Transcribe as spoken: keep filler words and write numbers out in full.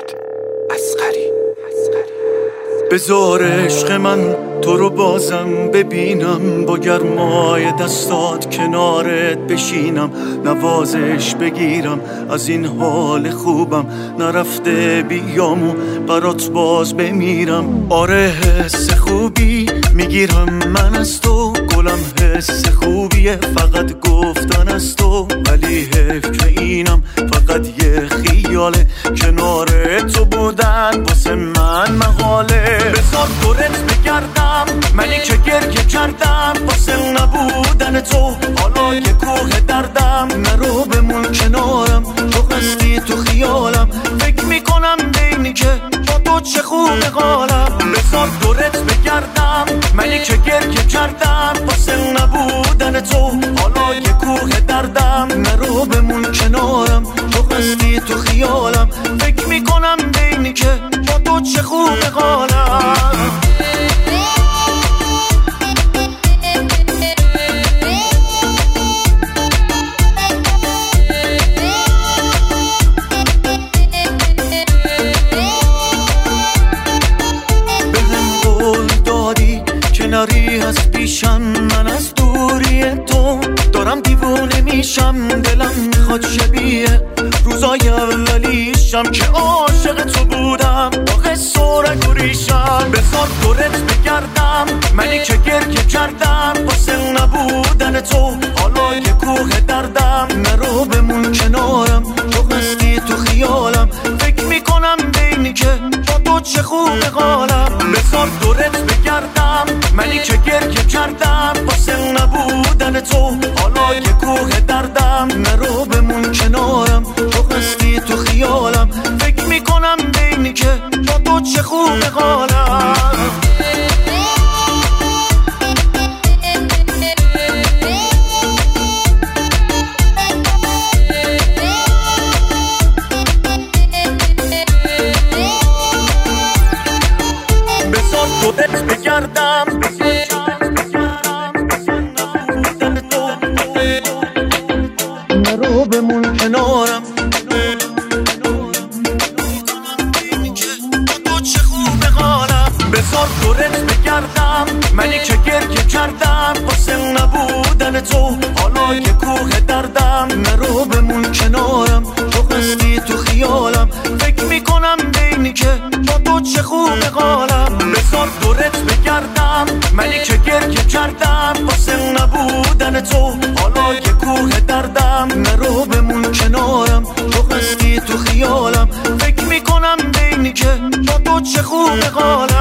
اصغری. بذار عشق من تو رو بازم ببینم، با گرمای دستات کنارت بشینم، نوازش بگیرم از این حال خوبم، نرفته بیامو برات باز بمیرم. آره حس خوبی میگیرم من از تو، گلم حس خوبیه فقط گفتن از تو، ولی حیف که اینم فقط یه خیاله، کنار تو بودن واسه من مقاله. بذار دورت بگردم منی که گریه کردم واسه نبودن تو، حالا یه کوه دردم، نرو بمون کنارم، تو هستی تو خیالم، فکر میکنم بینی که با تو چه خوب قالم. بذار دورت بگردم منی که گریه کردم واسه نبودن تو، حالا یه کوه دردم، نرو بمون کنارم، تو هستی تو خیالم، فکر میکنم بینی که با تو چه خوب قالم. کناری از پیشم، من از دوری تو دارم دیوونه میشم، دلم میخواد شبیه روزای اولیشم که عاشق تو بودم، با قصه و رگ و ریشم. بذار دورت بگردم منی که گریه کردم واسه نبودن تو، حالا یه کوه دردم، نرو بمون کنارم، تو هستی تو خیالم، فکر میکنم بینی که با تو چه خوب قالم. بذار دورت بگردم منی که گریه کردم واسه نبودن تو، حالا یه کوه دردم، نرو بمون کنارم، تو هستی تو خیالم، فکر میکنم بینی که با تو چه خوب قالم. بذار دورت بگردم نرو بمون کنارم، بذار دورت بگردم منی که گریه کردم واسه نبودن تو، حالا یه کوه دردم، نرو بمون کنارم، تو هستی تو خیالم، فکر میکنم بینی که با تو چه خوب قالم. بذار دورت بگردم منی که گریه کردم واسه نبودن تو، حالا یه کوه دردم، نرو بمون کنارم، تو هستی تو خیالم، فکر میکنم بینی که با تو چه خوب قالم.